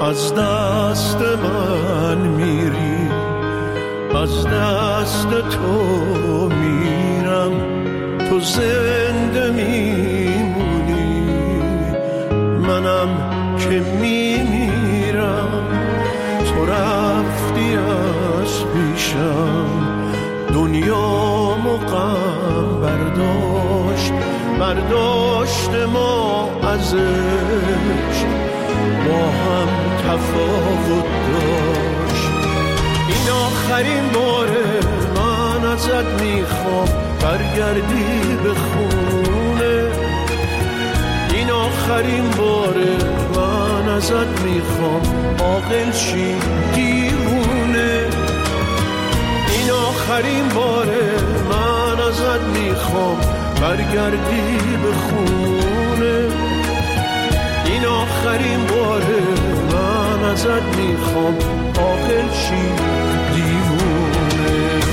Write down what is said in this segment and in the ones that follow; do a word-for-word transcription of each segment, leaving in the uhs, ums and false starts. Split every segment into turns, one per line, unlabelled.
از دست من میری، از دست تو میرم، تو زنده میمونی، منم که میمیرم. تو رفتی از پیشم، دنیامو غم برداشت، برداشت ما ازش، با هم تفاوت داشت. این آخرین باره من ازت میخوام برگردی به خونه، این آخرین باره من ازت میخوام عاقل شی دیوونه، این آخرین باره من ازت میخوام برگردی به خونه، این آخرین باره من ازت میخوام عاقل شی دیوونه.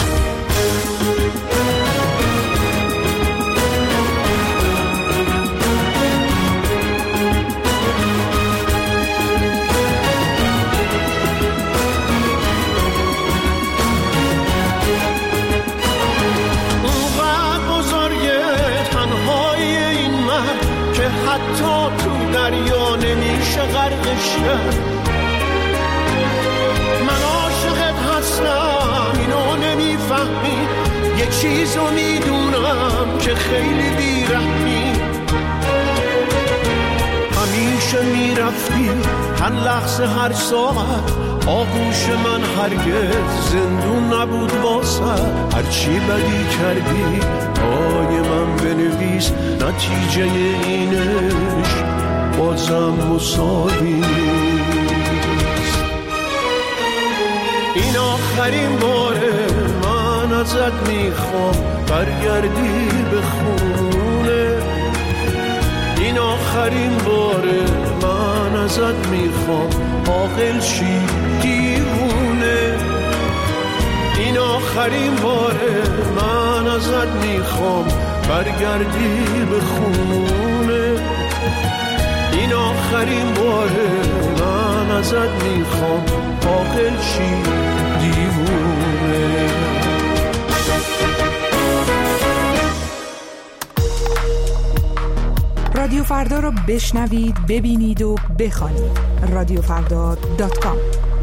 حتی تو دریا نمیشه غرقش کرد. من عاشقت هستم اینو نمیفهمی، یه چیزو میدونم که خیلی بیرحمی، همیشه میرفتی هر لحظه هر ساعت، آغوش من هرگز زندون نبود واسه، هرچی بدی کردی پای من بنویس، نتیجه اینش بازم مساوی نیست. این آخرین باره من ازت میخوام برگردی به خونه، این آخرین باره من ازت میخوام عاقل شی دیوونه، این آخرین باره من ازت میخوام برگردی به خونه، این آخرین باره من ازت میخوام عاقل شی دیوونه.
رادیو فردا رو بشنوید، ببینید و بخوانید. رادیو فردا دات کام.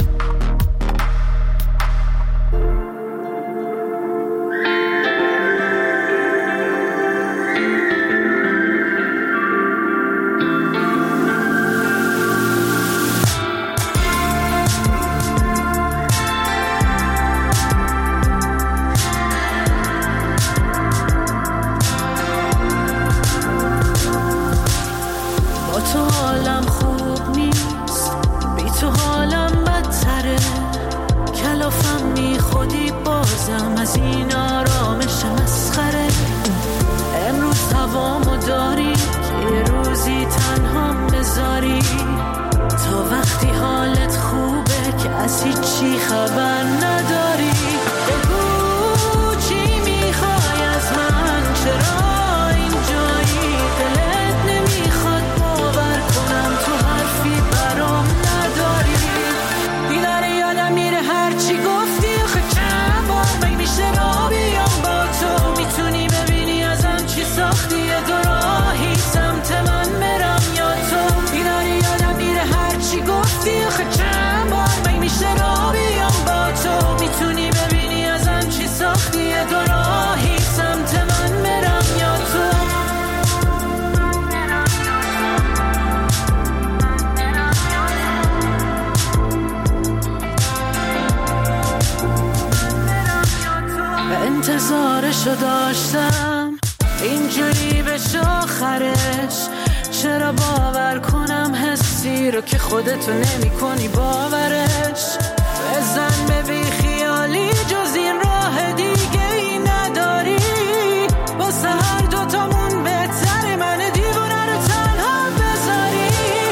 انتظارشو داشتم اینجوری بشه آخرش، چرا باور کنم حسی رو که خودتو نمی کنی باورش، بزن به بی خیالی جز این راه دیگه ای نداری، واسه هر دوتامون بهتره من دیوونه رو تنها بذاری،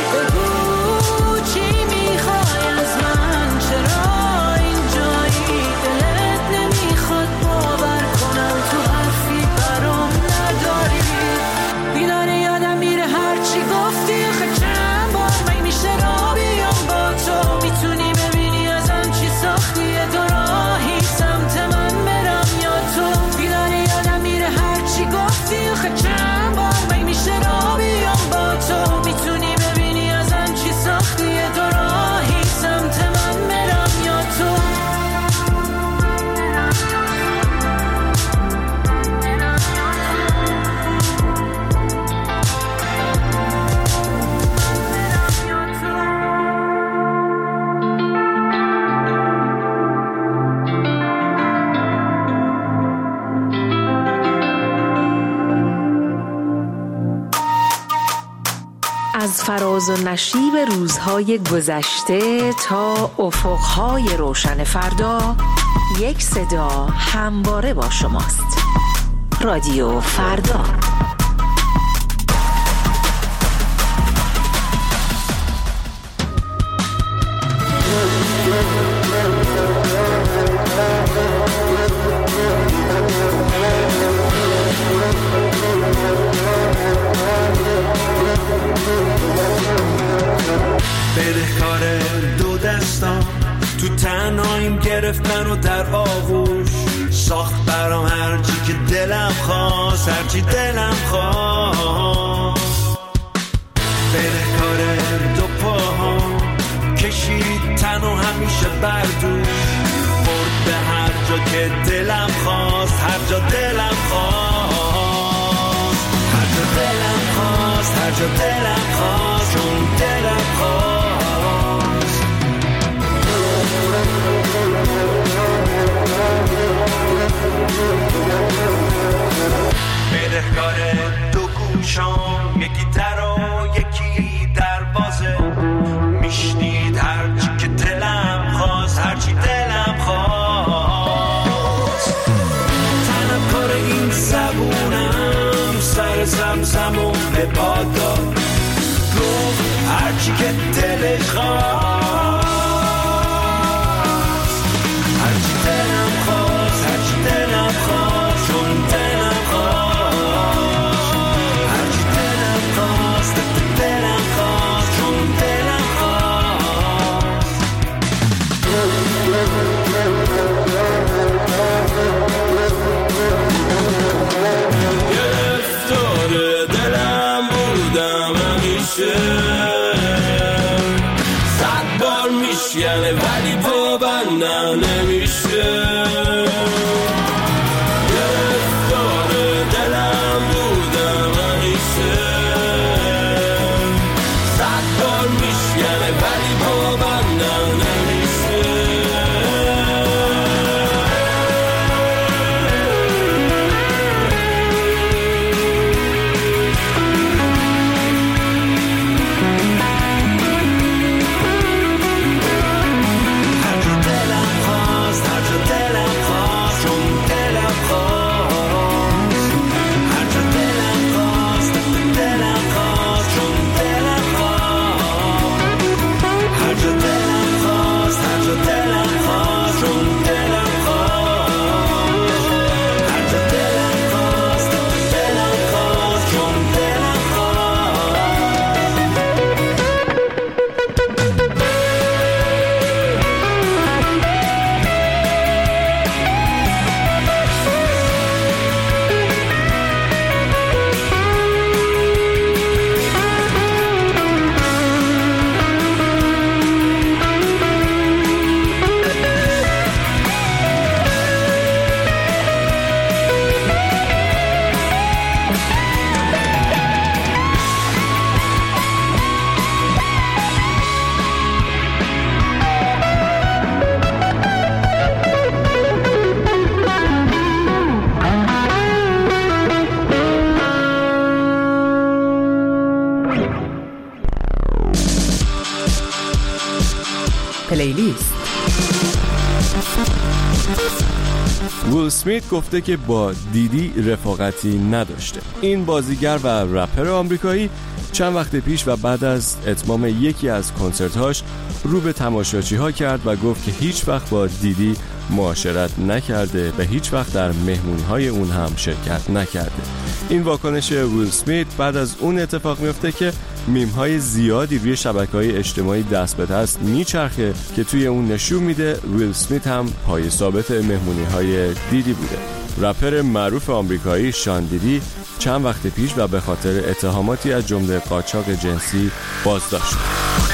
بگو چی میخوای از من، چرا اینجایی دلت نمیخواد باور کنم تو حرفی برام نداری، بیداره یادم میره هرچی گفتی، خب چند بار من میشه را بیام
فراز و نشیب روزهای گذشته تا افقهای روشن فردا، یک صدا همواره با شماست. رادیو فردا.
بدهکار دو دستان تو تنهاییم گرفتن و در آغوش ساخت برام هرچی که دلم خواست، هرچی دلم خواست. بدهکار دو پاهام کشید تن و همیشه بردوش برد به هر جا که دلم خواست، هر جا دلم خواست، هر جا دلم خواست، هر جا دلم خواست، چون دلم خواست. بدهکار دو گوشام، یکی در و یکی دروازه، میشنید هرچی که دلم خواست، هرچی دلم خواست. تنم کار این زبونم سر زمزم و به باد داد، گفت هرچی که دلش خواست، هرچی دلم خواست، هرچی دلم خواست، چون دلم خواست، هرچی دلم خواست، دلم خواست، چون دلم خواست. گرفتار دلم بودم همیشه، صد بار میشکنه ولی پابندم نمیشه. گرفتار دلم بودم همیشه، صد بار میشکنه ولی پابندم نمیشه.
پلیلیست.
ویل اسمیت گفته که با دیدی رفاقتی نداشته. این بازیگر و رپر آمریکایی چند وقت پیش و بعد از اتمام یکی از کنسرت‌هاش رو به تماشاچی ها کرد و گفت که هیچ وقت با دیدی معاشرت نکرده و هیچ وقت در مهمونی‌های اون هم شرکت نکرده. این واکنش ویل اسمیت بعد از اون اتفاق میفته که میم‌های زیادی روی شبکه‌های اجتماعی دست به دست میچرخه که توی اون نشون میده ویل اسمیت هم پای ثابت مهمونی‌های دیدی بوده. رپر معروف آمریکایی شان دیدی چند وقت پیش و به خاطر اتهاماتی از جمله قاچاق جنسی بازداشت شد.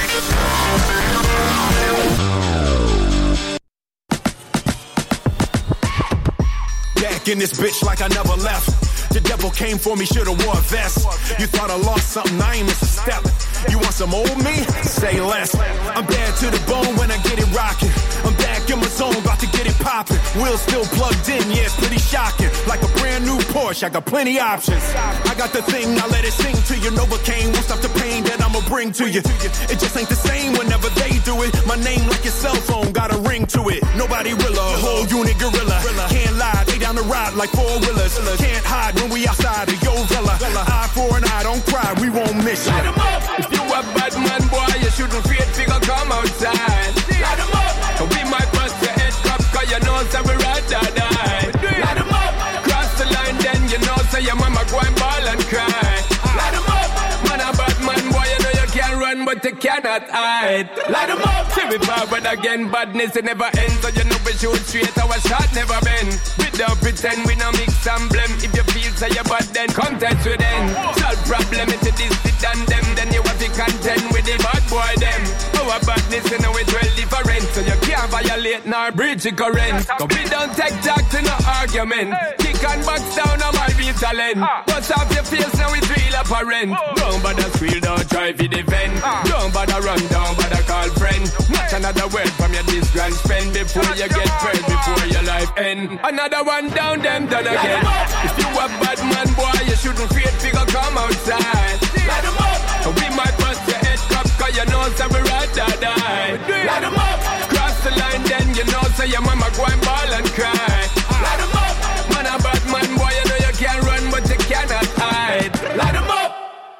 In this bitch like I never left. The devil came for me, should've wore a vest. You thought I lost something, I ain't miss a step. You want some old me? Say less. I'm bad to the bone when I get it rockin'. I'm back in my zone, about to get it and popping. Wheels still plugged in, yeah, it's pretty shocking. Like a brand new Porsche, I got plenty options. I got the thing, I let it sing to you. Novocaine won't stop the pain that I'ma bring to you. It just ain't the same whenever they do it. My name like your cell phone, got a ring to it. Nobody realer, whole unit gorilla. Can't lie, they down the ride like four wheelers. Can't hide when we outside of your villa. Eye for an eye, don't cry, we won't miss you.
Light 'em up. If you a bad man, boy, you shouldn't fear figure come outside. Light 'em up. We might bust your head cup, cause you know so we ride or die. Light 'em up. Cross the line then you know so your mama go and ball and cry. Light 'em up. Man a bad man, boy, you know you can run but you cannot hide. Light 'em up. See we forward again, badness it never ends. So you know we shoot straight, our shot never bend. We don't pretend we no mix and blame. If you feel say you're bad then contest with them. Solve problem if you this it and them. Then you have to contend with the bad boy them. Our badness you know it's well different. So you can't violate nor breach the current. So we don't take talk to no argument. Kick and box down on my beat talent. Bust off your face now it's real apparent. Don't bother squeal, don't try to defend. Don't bother run, don't bother call friend. Not another word from your this grand spend. Before you get hurt, before your life end. Another one down, them done again. If you a bad man, boy, you shouldn't fear figure come outside. Light 'em up. We might bust your head cup, cause you know so we ride or die. Light 'em up. Cross the line then you know so your mama go and ball and cry. Light 'em up. Man a bad man, boy, you know you can run but you cannot hide. Light 'em up.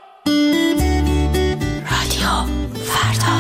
رادیو فردا.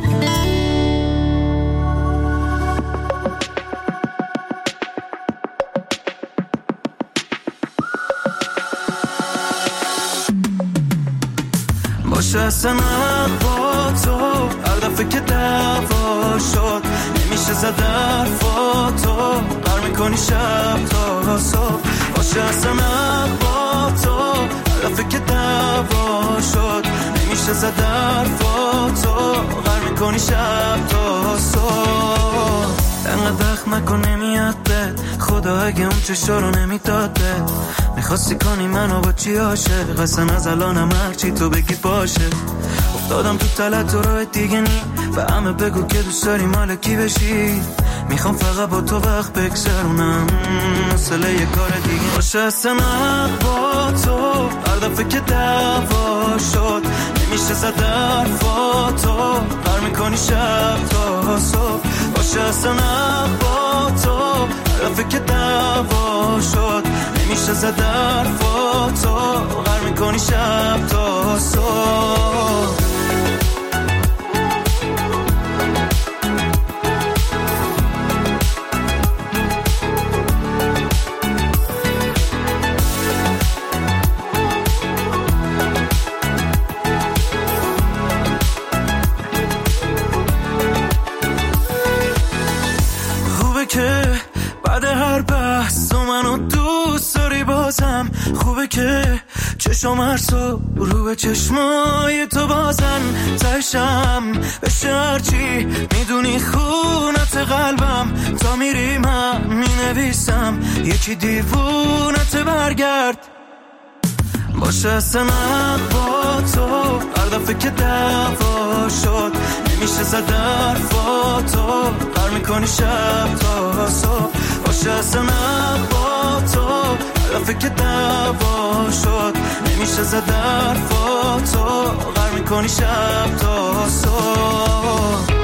باشه اصلا با تو هر دفعه که دعوا شد نمیشه زد حرفا تو بر میکنی شب تا صبح. باشه اصلا با تو هر دفعه که دعوا شد نمیشه زد حرفا تو بر میکنی شب تا صبح. انقدر وقت نکن نمیاد بد خدا اگه اون چشا رو نمیداد بد میخواستی کنی منو با چی عاشق اصلا از الانم هرچی تو بگی باشه. افتادم تو تلت تو راه دیگه نی به همه بگو که دوست داری مال کی بشی. میخوام فقط با تو وقت بگذرونم مسئله یه کار دیگه باشه. اصلا با تو هر دفعه که دعوا شد نمیشه زد حرفا تو بر میکنی شب تا صبح. باشه اصلا با تو هر دفعه که دعوا شد نمیشه زد حرفا تو بر میکنی شب تا صبح. که بعد هر بحث تو منو دوست داری بازم خوبه که چشم هر صبح رو به چشمای تو بازن تشم بشه هرچی میدونی خونت قلبم تا میری من مینویسم یکی دیوونت برگرد. باشه اصلا با تو هر دفعه که دعوا شد نمیشه زد حرفا تو بر میکنی شب تا صبح. باشه اصلا با تو هر دفعه که دعوا شد نمیشه زد حرفا تو بر میکنی شب تا صبح.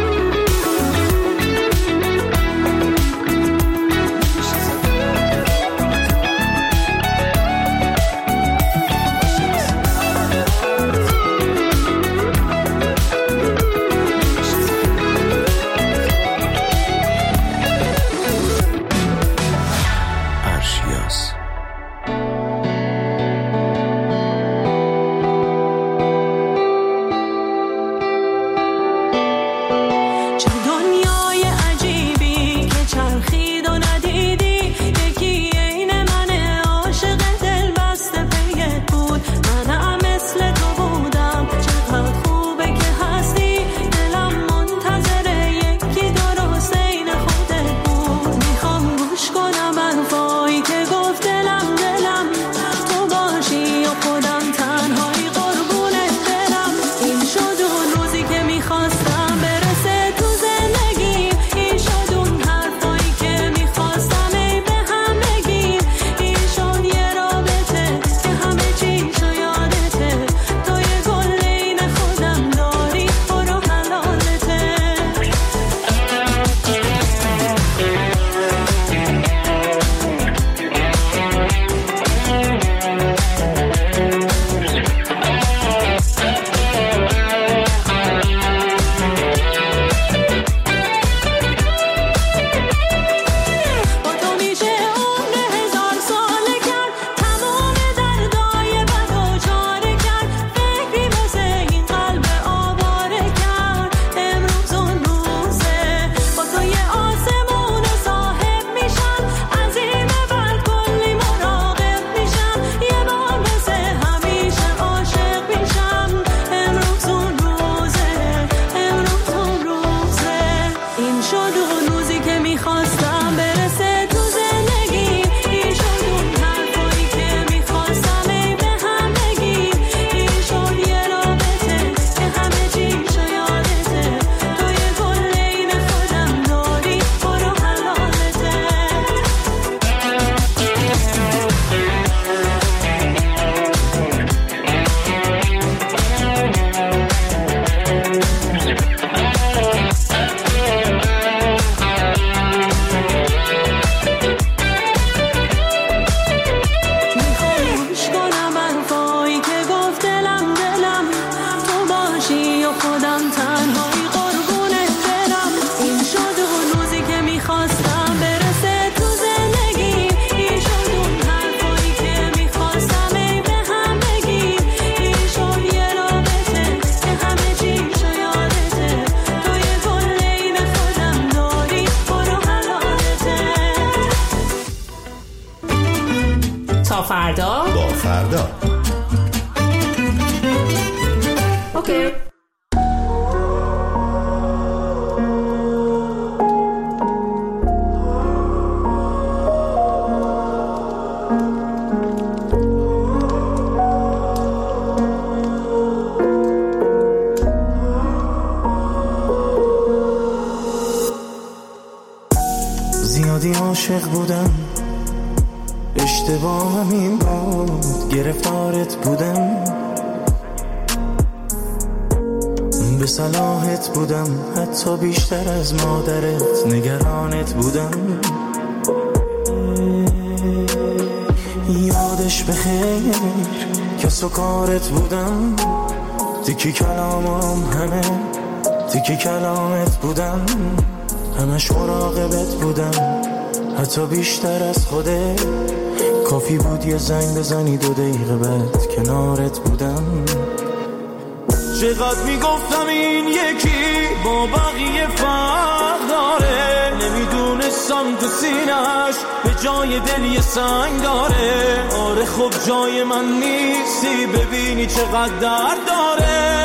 فردا
با فردا.
اوکی.
زیادی عاشق بودم، اشتباهم این بود، گرفتارت بودم، به صلاحت بودم، حتی بیشتر از مادرت نگرانت بودم. یادش بخیر کس و کارت بودم، تیکی کلامم همه تیکی کلامت بودم، همش مراقبت بودم، حتی بیشتر از خوده. کافی بود یه زنگ بزنی دو دقیقه بعد کنارت بودم. چقدر میگفتم این یکی با بقیه فرق داره، نمیدونستم تو سینش به جای دل یه سنگ داره. آره خب جای من نیستی، ببینی چقدر درد داره.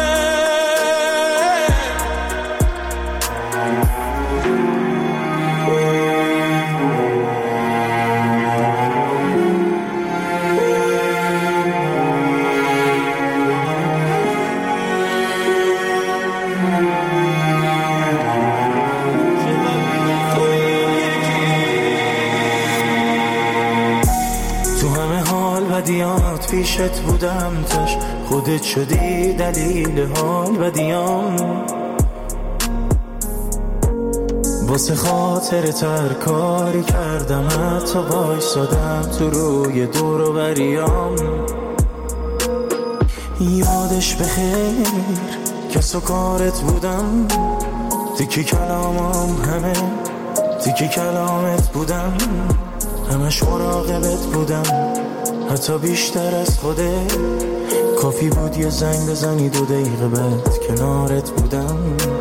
بدیات پیشت بودم، تش خودت شدی دلیل حال بدیام. واسه خاطر تر کاری کردم، حتی وایسادم تو روی دور و بریام. یادش بخیر کس و کارت بودم، تیکی کلامم همه تیکی کلامت بودم، همش مراقبت بودم، حتی بیشتر از خوده. کافی بود یه زنگ بزنی دو دقیقه بعد کنارت بودم.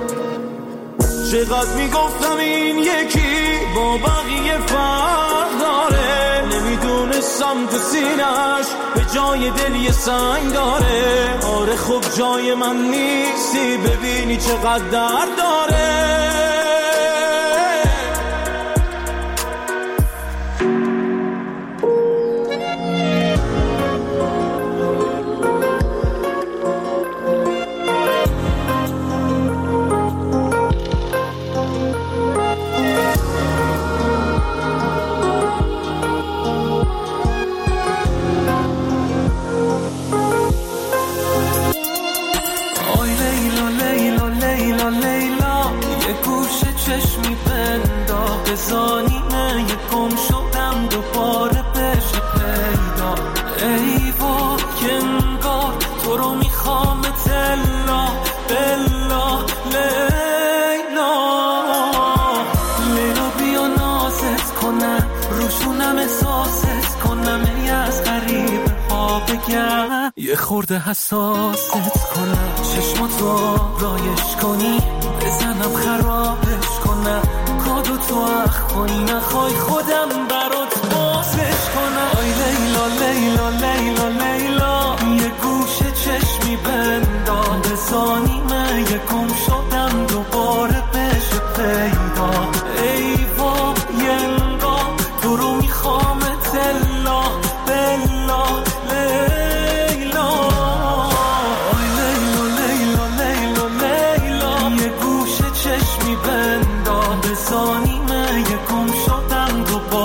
چقدر میگفتم این یکی با بقیه فرق داره، نمیدونستم تو سینش به جای دل یه سنگ داره. آره خب جای من نیستی، ببینی چقدر درد داره.
زانیمه یک گم شدم دوباره بشه پیدا. ای با کنگار تو رو میخوام تلا بلا لیلا. لیلا بیا نازت کنم، روشونم احساست کنم، ای از غریب ها بگم، یه خورده حساست کنم، چشماتو رایش کنی، بزنم خرابش کنم، کادو تو اخ کنی، نخوای خودم برات بازش کنم. آی لیلا لیلا لیلا لیلا، یه گوشه چشمی بندا، بزانیمه یه گم شدم دوباره بشه پیدا. ای با یه نگاه تو رو میخوام تلا بلا لیلا. آی لیلا لیلا لیلا لیلا، یه گوشه چشمی بندا، بزانیمه یه گم شدم دوباره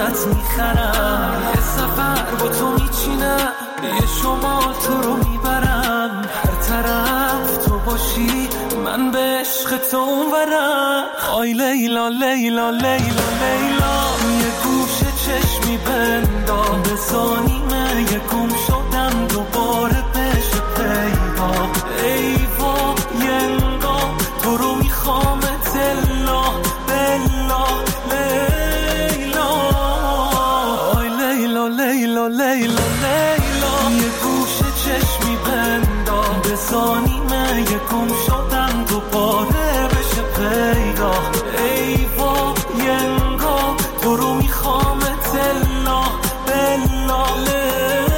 برات میخرم، یه سفر با تو میچینم، یه شما تو رو میبرم، هر طرف تو باشی من به عشق تو اونورم. آی لیلا لیلا لیلا لیلا، یه گوشه چشمی بندام بزانیمه، یه گم شدم دوباره بشه پیدا. ای وا یه انگام تو رو میخوام تلا بلا لیلا. آی لیلا لیلا لیلا لیلا، یه گوشه چشمی بندام بزانیمه، یه گم شدم دوباره بشه پیدا. ای وا یه انگام تو رو میخوام تلا بلا لیلا.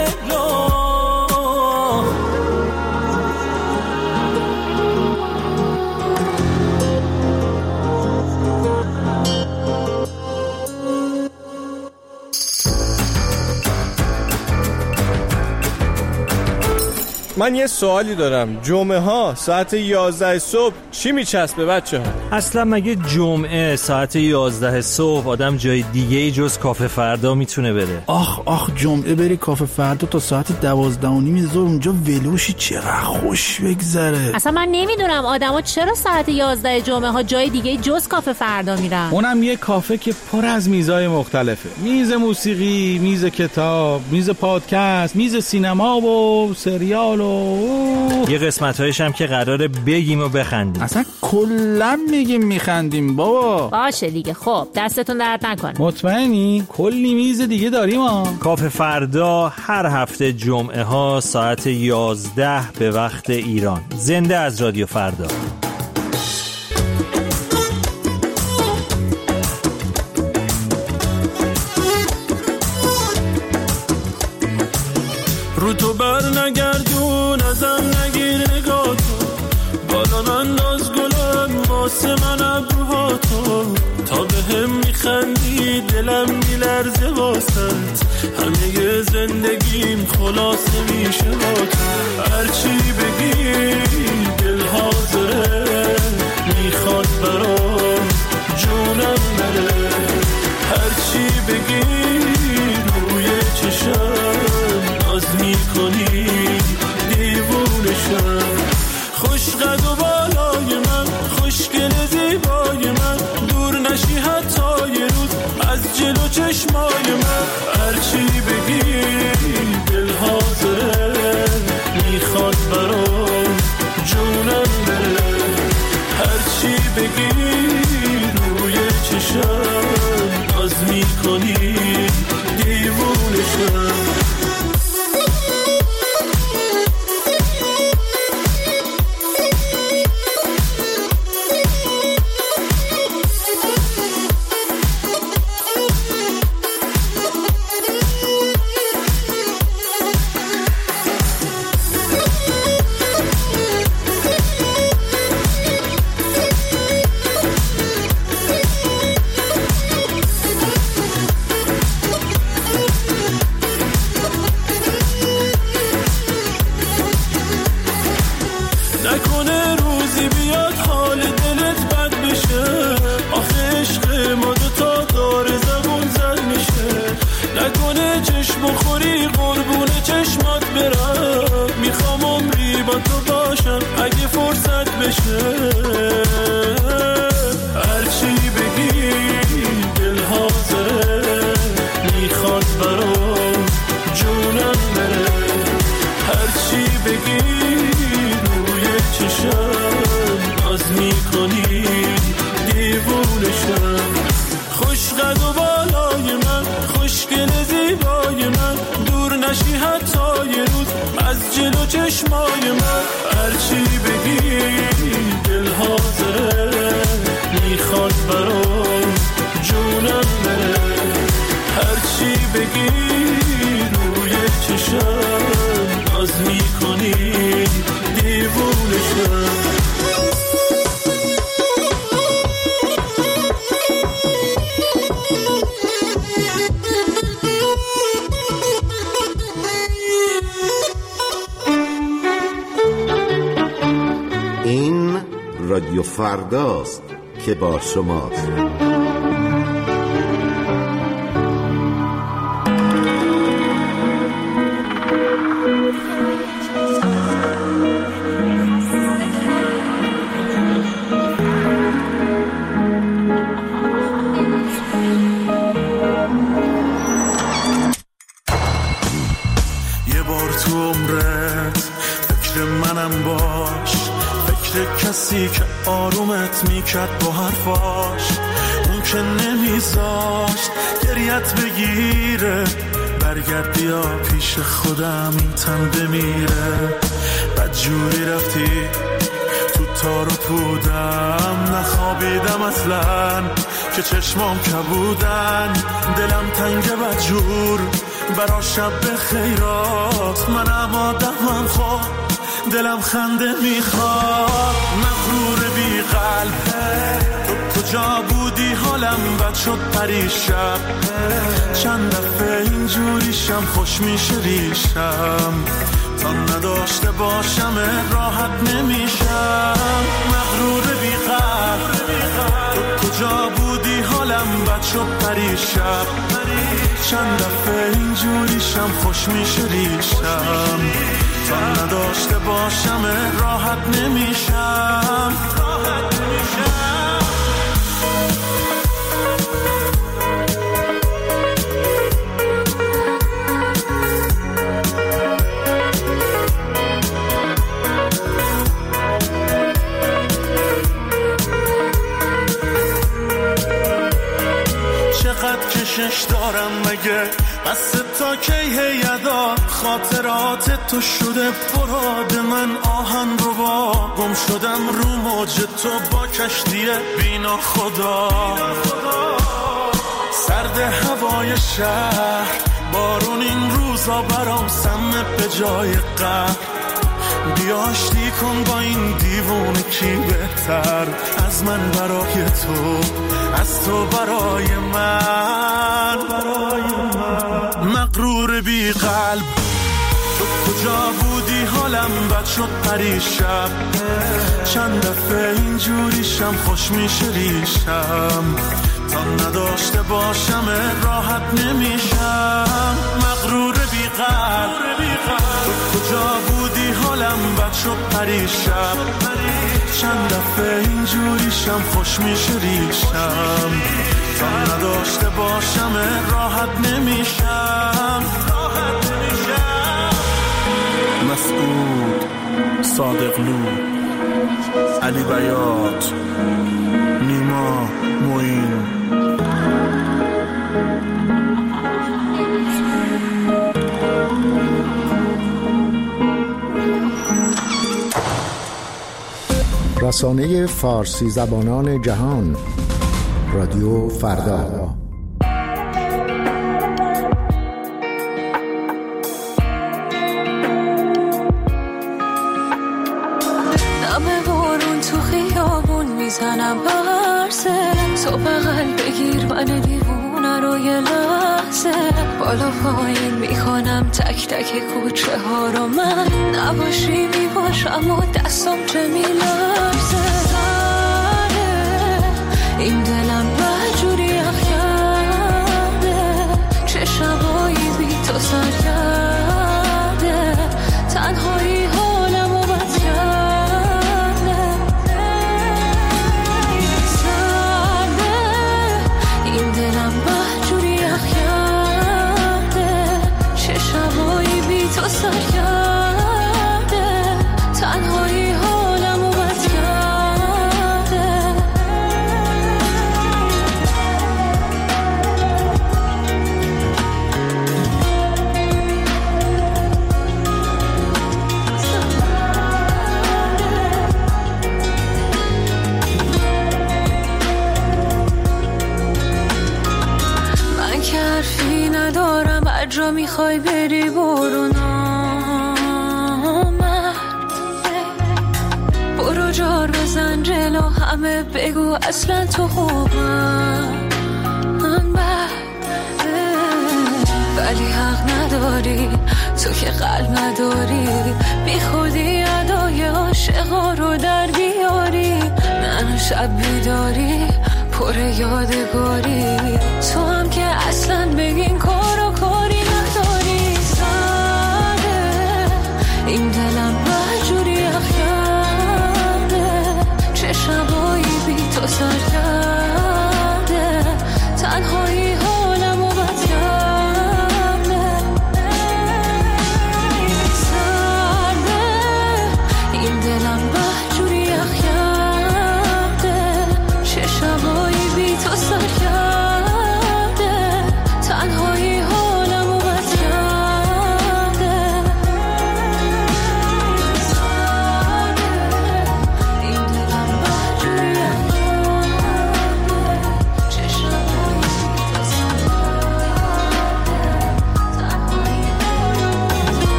من یه سوالی دارم، جمعه ها ساعت یازده صبح چی میچسبه بچه ها؟
اصلا مگه جمعه ساعت یازده صبح آدم جای دیگه ای جز کافه فردا میتونه بره؟
آخ آخ جمعه بری کافه فردا تا ساعت دوازده و نیم ظهر اونجا ولوشی، چقدر خوش بگذره.
اصلا من نمیدونم آدما چرا ساعت یازده جمعه ها جای دیگه جز کافه فردا میرن.
اونم یه کافه که پر از میزای مختلفه، میز موسیقی، میز کتاب، میز پادکست، میز سینما و سریال و
یه قسمت‌هایش هم که قراره بگیم و بخندیم.
اصلا کلا میگیم میخندیم بابا.
باشه دیگه، خب دستتون درد نکنه.
مطمئنی؟ کلی میز دیگه داریم ها.
کافه فردا هر هفته جمعه ها ساعت یازده به وقت ایران. زنده از رادیو فردا.
رو تو بر نگردون ازم نگیر نگاتو، بالا ننداز گلم واسه من ابروهاتو، تا به هم میخندی دلم میلرزه واسط، همه زندگیم خلاصه میشه با تو. هرچی بگی دل حاضره، میخواد برام جونم بره، هرچی بگی روی چشم ناز میکنی دیوونشم. خوش قد و بالای من، خوشگل زیبای من، دور نشی حتی یه روز از جلو چشمای من. هرچی بگی دل حاضره، میخواد برام جونم بره، هرچی بگی روی چشم ناز میکنی دیوونشم. نکنه روزی بیاد حال دلت بد بشه، آخه عشق ما دوتا داره زبون زد میشه. نکنه چشم بخوری قربون چشمات برم، میخوام عمری با تو باشم اگه فرصت بشه. هرچی بگی دل حاضره، میخواد برام جونم بره، هرچی بگی چشم ناز میکنی دیوونشم. خوش قد و بالای من، خوشگل زیبای من، دور نشی حتی یه روز از جلو چشمای من. هرچی بگی دل حاضره، میخواد برام جونم بره، هرچی بگی روی چشم ناز میکنی دیوونشم.
این رادیو فرداست که با شماست.
کسی که آرومت میکرد با حرفاش، اون که نمیذاشت گریت بگیره. برگرد بیا پیش خودم این تن بمیره. بدجوری رفتی تو تار و پودم، نخوابیدم اصلا که چشمام کبودن. دلم تنگ بدجور برا شب خیرات، منم آدمم خود دلم خنده میخواد. مغرور بی قلب تو کجا بودی؟ حالم بد شد پریشب، چند دفعه اینجوریشم خوش میشه ریشم. تا نداشته باشم راحت نمیشم. مغرور بی قلب تو کجا بودی؟ حالم بد شد پریشب، چند دفعه اینجوریشم خوش میشه ریشم. تا نداشته باشم راحت نمیشم. راحت نمیشم. چقدر کشش دارم مگه بس تا کی هیدا؟ خاطرات تو شده فراد من آهن رو با گم شدم رو موج تو با کشتی بینا خدا. سرد هوای شهر بارون این روزا برام سمه به جای قهر. بیا آشتی کن با این دیوونه کی بهتر از من برای تو، از تو برای من. برای من مغرور بی قلب تو کجا بودی؟ حالم بد شد پریشب، چند دفعه اینجوریشم خوش میشه ریشم. تا نداشته باشم راحت نمیشم. مغرور بی قلب تو کجا بودی؟ حالم بد شد پریشب، چند دفعه اینجوریشم خوش میشه ریشم. تا نداشته باشم راحت نمیشم. راحت نمیشم.
مسعود، صادقلو، علی بیات، نیما، معین.
رسانه فارسی زبانان جهان، رادیو فردا.
دم بارون تو خیابون میزنم برسه، تو بغل بگیر من دیوونه رو یه لحظه. بالا پایین میخوانم تک تک کوچه ها رو، من نباشی میباشم و دستم چه میلرزه. این دلم بجوری یخ کرده، چه شبایی بی تو سر کرده. تنهایی حالمو بد کرده، سرده. این دلم بجوری یخ کرده، چه شبایی بی تو سر کرده. تنهایی حالمو بد کرده. من که حرفی ندارم، هر جا میخوای بری برو نامرد. برو جار بزن جلو همه بگو اصلا تو خوبم من بد. ولی حق نداری تو که قلب نداری، بی خودی ادای عاشقا رو در بیاری. من شب بیداری پر یادگاری، تو هم که اصلا بگین کار و کاری نداری. ساده این دلم بجوری یخ کرده، چه شبایی بی تو سر کرده. تنهایی حالمو بد کرده. سرده این دلم بجوری یخ کرده،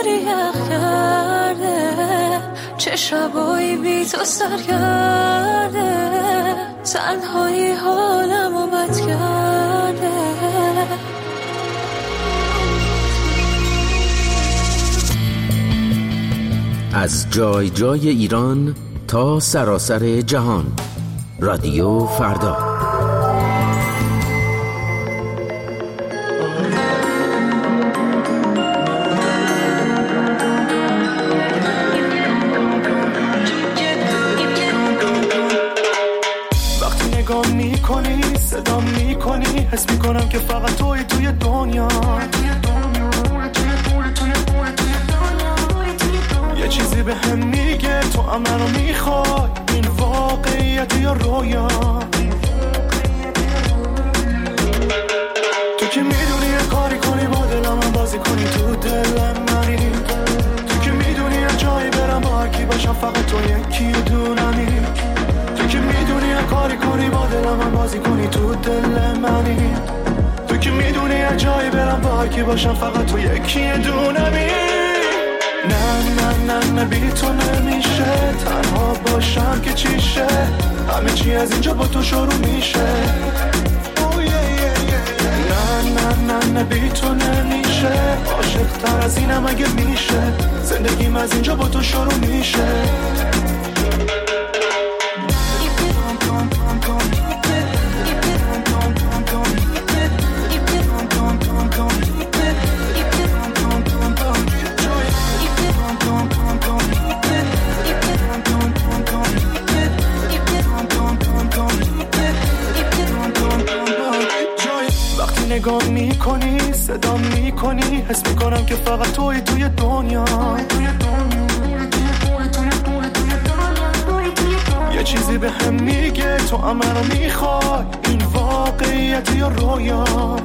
چجوری یخ کرده، چه شبایی بی تو سرگرده، تنهایی حالمو بد کرده.
از جای جای ایران تا سراسر جهان، رادیو فردا.
وقتی نگاه میکنی صدام میکنی، حس میکنم که فقط توی توی دنیا. یه چیزی به هم میگه تو هم منو میخوای، این واقعیت یا رویا. تو که میدونی یه کاری کنی با دلم هم بازی کنی تو دلم منی. تو که میدونی یه جایی برم با هرکی باشم فقط تو یکی دونمی. تو که میدونی یه کاری کنی با دلم هم بازی کنی تو دل منی. تو که میدونی یه جایی برم با هرکی باشم فقط تو یکی دونمی. نه نه نه نه بی تو نمیشه، تنها باشم که چیشه، همه چی از اینجا با تو شروع میشه. نه نه نه نه بی تو نمیشه، عاشق تر از اینم اگه میشه، زندگیم از اینجا با تو شروع میشه. نگاه میکنی صدا میکنی، حس میکنم که فقط توی توی دنیا. یه چیزی به هم میگه تو هم منو میخوای، این واقعیت یا رویا.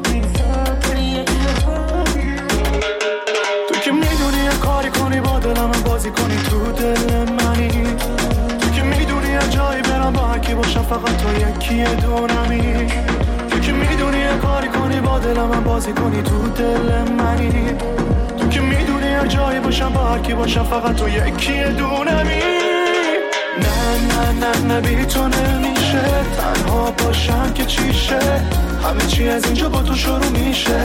تو که میدونی یه کاری کنی با دلم هم بازی کنی تو دل منی. تو که میدونی یه جایی برم با هرکی باشم فقط تو یکی دونمی. تو که میدونی یه کاری کنی با دلم هم بازی کنی تو دل منی. تو که میدونی یه جایی باشم با هرکی باشم فقط تو یکی دونمی. نه نه نه نه بی تو نمیشه، تنها باشم که چیشه، همه چی از اینجا با تو شروع میشه.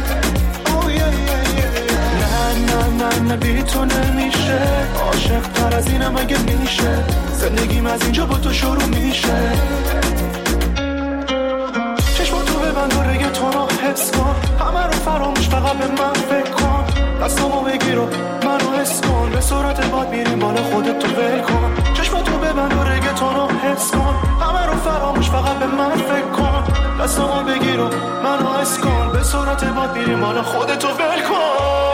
نه نه نه نه بی تو نمیشه، عاشق تر از اینم اگه میشه، زندگیم از اینجا با تو شروع میشه. چشماتو ببند و رگ تو رو حس کن، همه رو فراموش فقط به من فکر کن. دستامو بگیر و منو حس کن، به سرعت باد میریم بالا خودت تو ول کن. چشماتو ببند و رگ تو رو حس کن، همه رو فراموش فقط به من فکر کن. دستامو بگیر و منو حس کن، به سرعت باد میریم بالا خودت تو ول کن.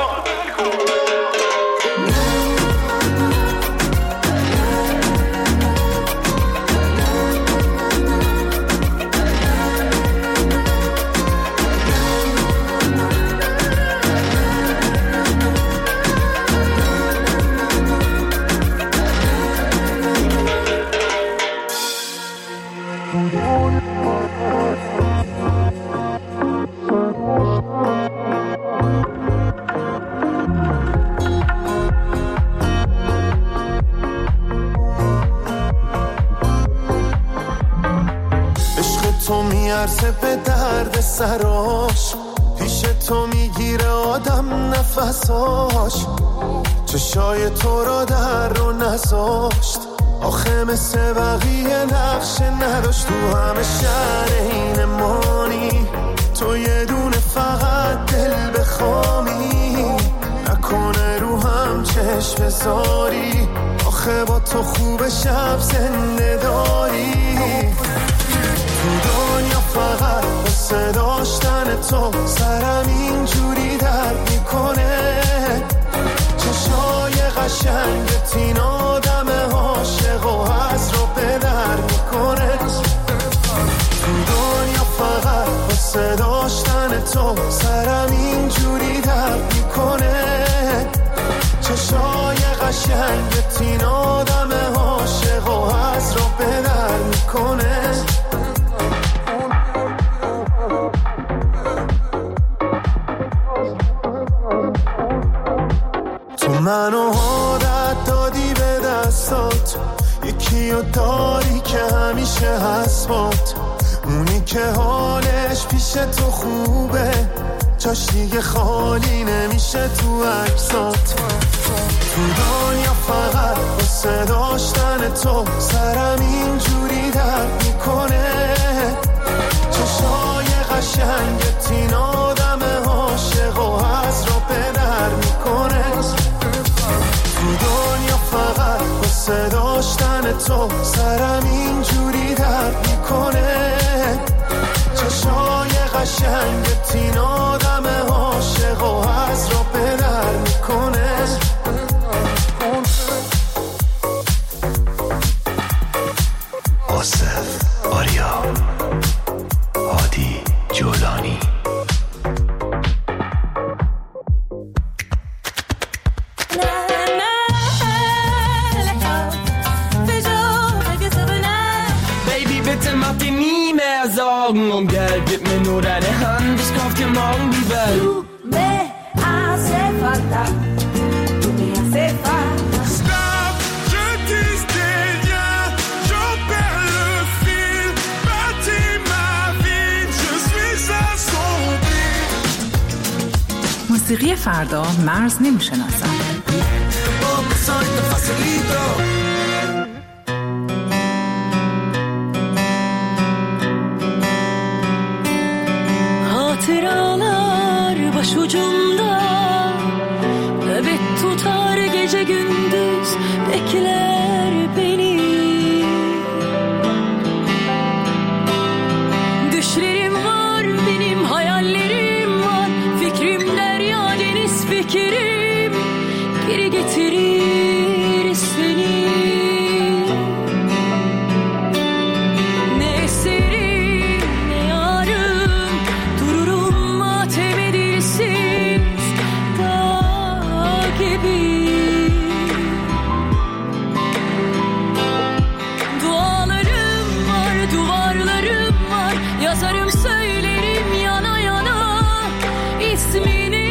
تو میارزه به درد سراش، پیش تو میگیره آدم نفساش. چشای تو رو در رو نذاشت، آخه مثل بقیه نقشه نداشت. تو همه شهر این مانی، تو یه دونه فقط دل بخوامی. نکنه رو هم چشم بذاری، آخه با تو خوب شب زنده داری. تو دنیا فقط بسه داشتن تو، سرم اینجوری درد میکنه. چشای قشنگت این آدم عاشق و از رو به در میکنه. تو دنیا فقط بسه داشتن تو، سرم اینجوری درد میکنه. چشای قشنگت این آدم عاشق و از رو به در میکنه.
تو منو عادت دادی به دستات، یکی رو داری که همیشه هست بات، اونی که حالش پیش تو خوبه، جاش دیگه خالی نمیشه تو عکسات. تو دنیا فقط واسه داشتن تو سرم اینجوری درد میکنه، چشای قشنگت این آدم عاشق و از رو پدر میکنه. تو دنیا فقط واسه داشتن تو سرم اینجوری درد میکنه، چشای قشنگت این آدم عاشق و از رو پدر میکنه.
آصف آریا هادی جولانی.
Sorgen um Geld, gib mir nur deine Hand, ich kauf dir morgen die Welt.
Du me hace falta, tu me hace falta.
Stop, je tisse des liens, j'en perds le fil, bâtis ma vie, je suis assombri.
موسیقی فردا مرز نمیشناسد.
Hatıralar başucumda, nöbet tutar gece gündüz, bekler beni. Düşlerim var benim, hayallerim var, fikrim derya deniz fikrim, geri getirir seni. Ne eserim ne yarım, dururum matem edilsiz dağ gibi. Dualarım var, duvarlarım var, yazarım söylerim yana yana ismini.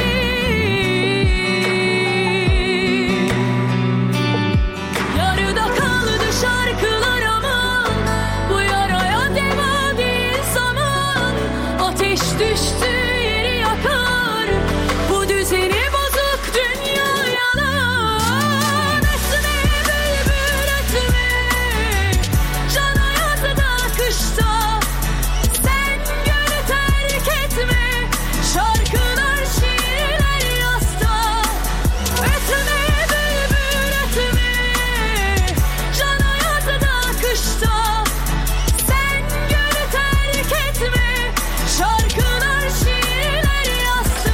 Yarıda kaldı şarkılar aman, bu yaraya deva değil zaman. Ateş düştü yeri yakar, bu düzeni bozuk dünya yalan. Etme bülbül etme, cana yazda kışta, sen gönlü terk etme, şarkılar şiirler yasta. Etme bülbül etme, cana yazda kışta, sen gönlü terk etme, şarkılar şiirler yasta.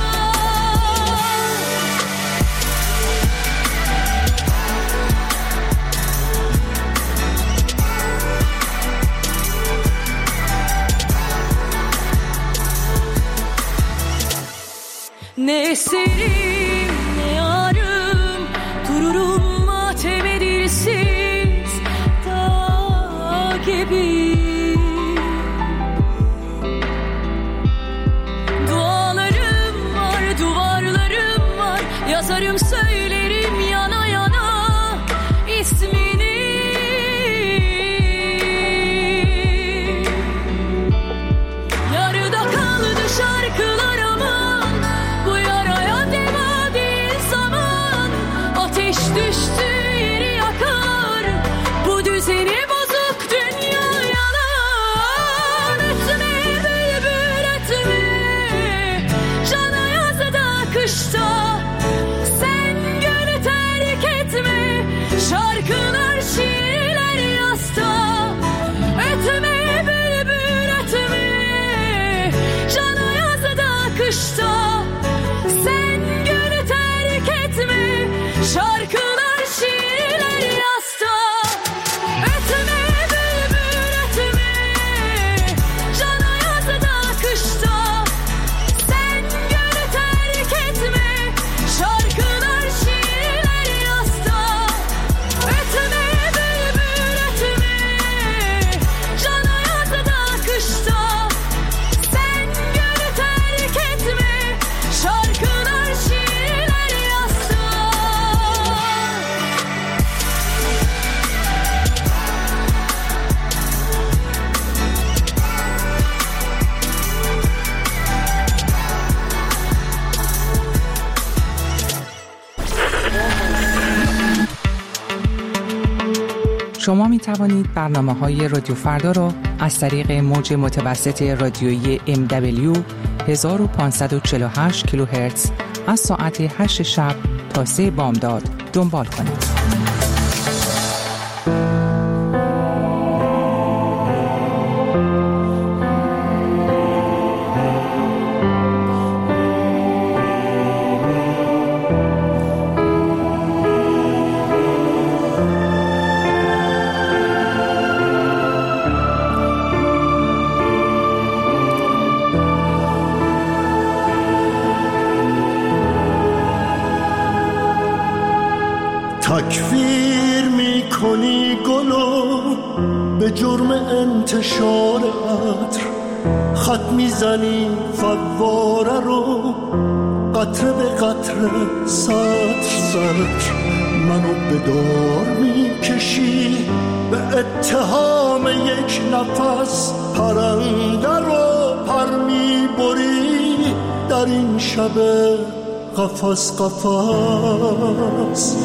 Ne eserim ne yarım, dururum matem edilsiz dağ gibi. Dualarım var, duvarlarım var, yazarım söylerim yana yana ismini. Yarıda kaldı şarkılar aman, bu yaraya deva değil zaman. Ateş düştü yeri yakar, bu düzeni bozuk dünya yalan. Etme bülbül etme, cana yazda kışta, sen gönlü terk etme, şarkılar şiirler yasta. Etme bülbül etme, cana yazda kışta, sen gönlü terk etme, şarkılar şiirler yasta. Etme bülbül etme, cana yazda kışta, sen gönlü terk etme, şarkılar şiirler yasta. Etme bülbül etme, cana yazda kışta, sen gönlü terk etme, şarkılar şiirler yasta.
شما می توانید برنامه‌های رادیو فردا را از طریق موج متوسط رادیویی ام دبلیو هزار و پانصد و چهل و هشت کیلوهرتز از ساعت هشت شب تا سه بامداد دنبال کنید.
تکفیر میکنی گلو به جرم انتشار عطر، خط میزنی فواره رو قطره به قطره سطر سطر، منو به دار میکشی به اتهام یک نفس، پرنده رو پر میبری در این شب قفس قفس.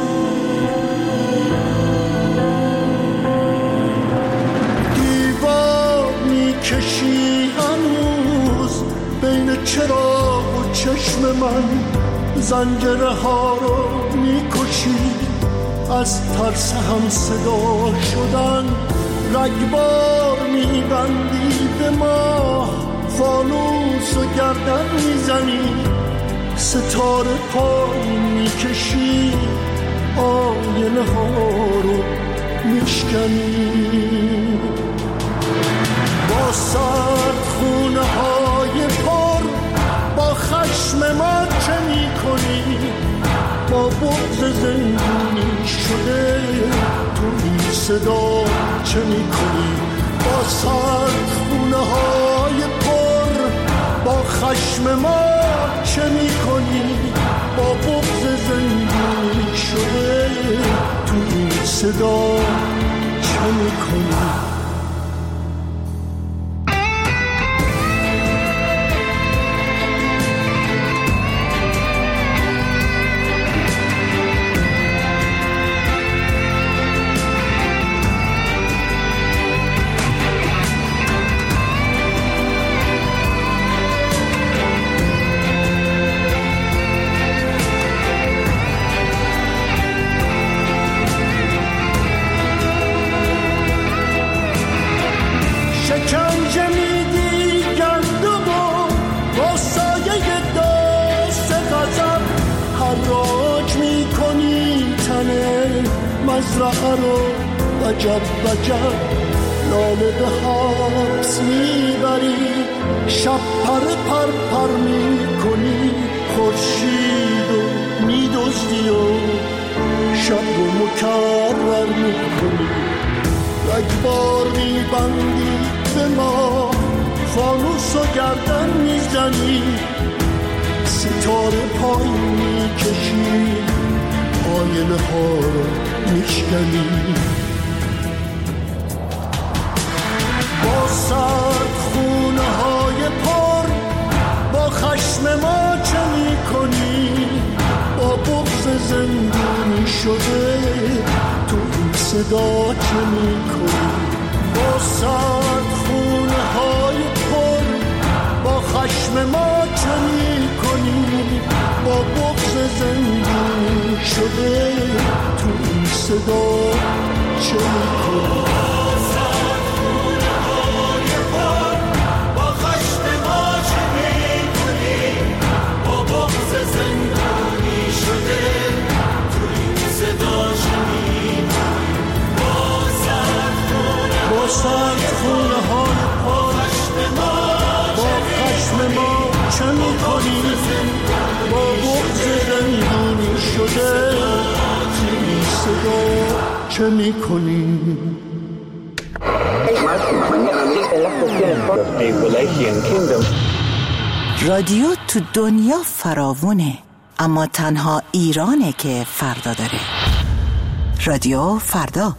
کشی هنوز بین چراغ و چشم من، زنجره ها رو میکشی از ترس هم صدا شدن، رگبار میبندی به ما، فانوس و گردن میزنی، ستاره پایین میکشی، آینه ها رو میشکنی. با سرد خونه های پر با خشم ما چه می کنی؟ با بغض زندونی شده تو بی صدا چه می کنی؟ با سرد خونه های پر با خشم ما چه می کنی؟ با بغض زندونی شده تو بی صدا چه می کنی؟ مزرعه رو وجب وجب لاله به حبس میبری، شب پر پر پر میکنی، خورشید رو میدزدی و شب رو مکرر میکنی، رگبار میبندی به ما، فانوس و گردن میزنی، ستاره پایین میکشی، آینه ها رو میشکنی. با سرد خونه های پر با خشم ما چه میکنی؟ با بغض زندونی شده تو این صدا چه میکنی؟ با سرد خونه های پر با خشم ما چه میکنی؟ با بغض زندونی شده تو این صدا چه میکنی؟ سرد خونه های پر با خشم ما چه میکنی؟ با بغض زندونی شده این صدا چه میکنی؟
رادیو تو دنیا فراوونه، اما تنها ایرانه که فردا داره. رادیو فردا.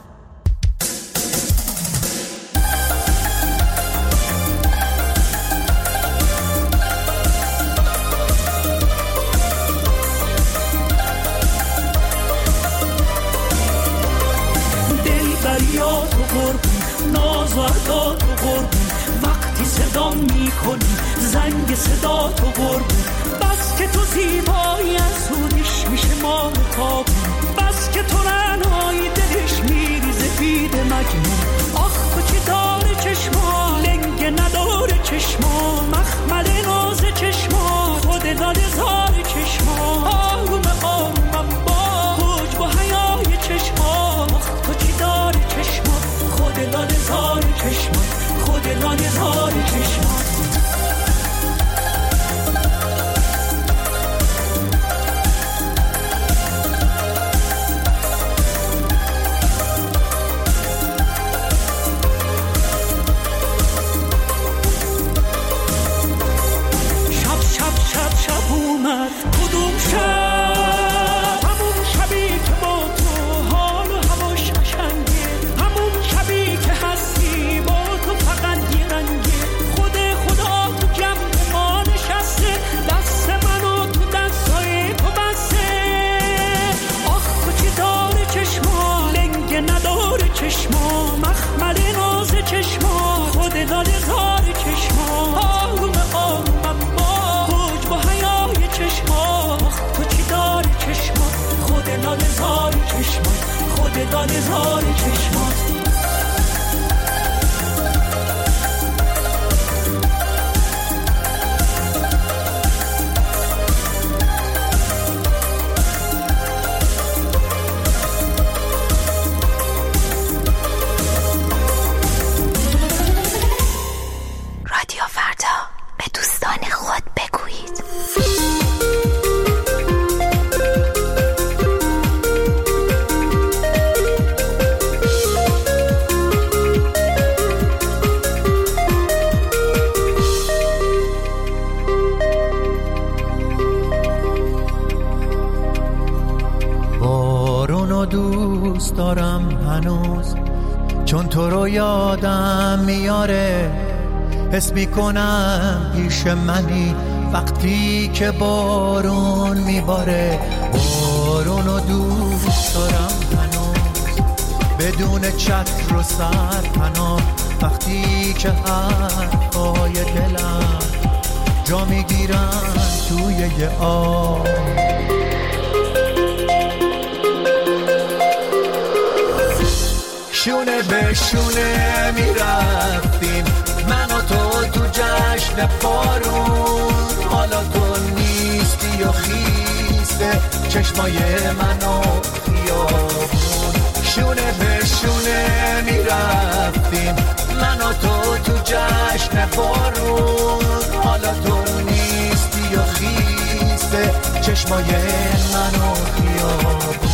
قربون، نازاردا تو قربون، وقتی صدا میکنی زنگ صدا تو قربون، بس که تو زیبایی از سودش میشه ما کابون، بس که تو رنایی دلش میریزه بید مجنون. آخ تو چی داره چشما لنگ نداره چشما، مخمل ناز چشما خود داده زار چشما، آروم آرومم با حجب و حیای چشما. آخ تو چی داره چشما خود داده زار چشما، خود داده زار چشما. کدوم شب همون شبی که با تو حال و هواش قشنگه، همون شبی که هستی با تو فقط یه رنگه، خود خدا تو جمع ما نشسته، دست منو تو دستای تو بسته. آخ تو چی داره چشما لنگ نداره چشما، مخمل ناز چشما خود داده زار چشما، آروم آرومم با حجب و حیای چشما. تو چی داری چشما خود داده زار چشما، خود داده زار چشما.
رادیو فردا، به دوستان خود بگویید.
بارونو دوست دارم هنوز، چون تو رو یادم میاره، حس میکنم پیش منی وقتی که بارون میباره. بارونو دوست دارم هنوز، بدون چتر و سرپناه، وقتی که حرفای دلم جا میگیرن توی یه آب. شونه به شونه میرفتیم من و تو تو جشن بارون، حالا تو نیستی و خیسته چشمای من و خیابون. شونه به شونه میرفتیم من و تو تو جشن بارون، حالا تو نیستی و خیسته چشمای من و خیابون.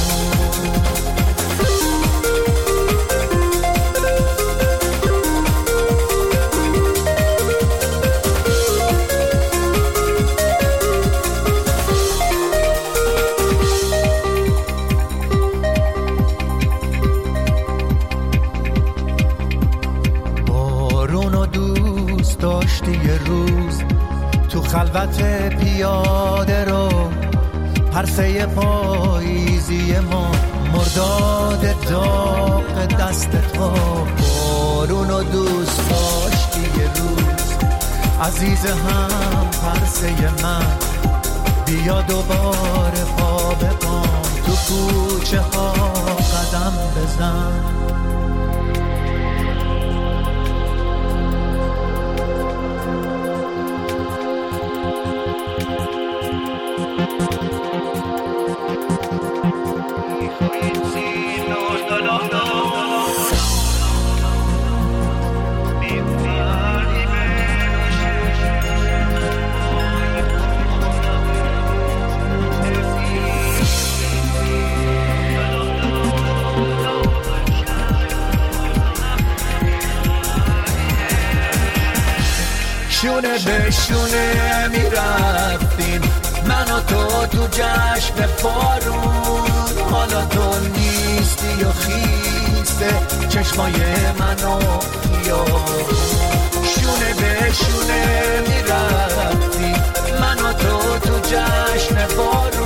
داشتی یه روز تو خلوت پیاده رو، پرسه پاییزی ما مرداد داغ دست تو. بارونو دوست داشتی یه روز عزیز هم پرسه من، بیا دوباره پا به پام تو کوچه ها قدم بزن. شونه به شونه میرفتیم من و تو تو جشن بارون، حالا تو نیستی و خیسته چشمای من و خیابون. شونه به شونه میرفتیم من و تو تو جشن بارون،